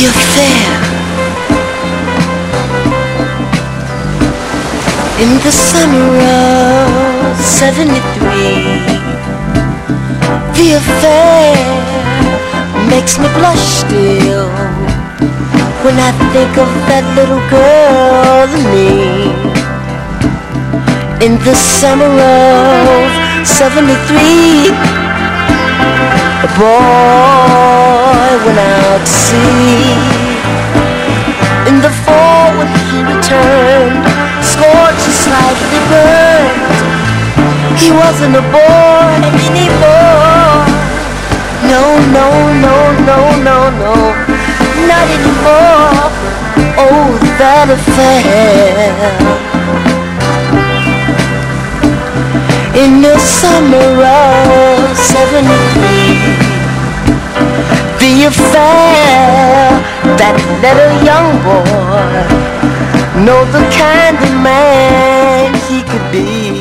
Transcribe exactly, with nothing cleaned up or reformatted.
The affair in the summer of seventy-three. The affair makes me blush still when I think of that little girl and me. In the summer of seventy-three, a boy went out to sea. In the fall when he returned, scorched and slightly burned, he wasn't a boy anymore. No, no, no, no, no, no, not anymore. Oh, that affair. In the summer of seventy-three, the affair that let a young boy know the kind of man he could be.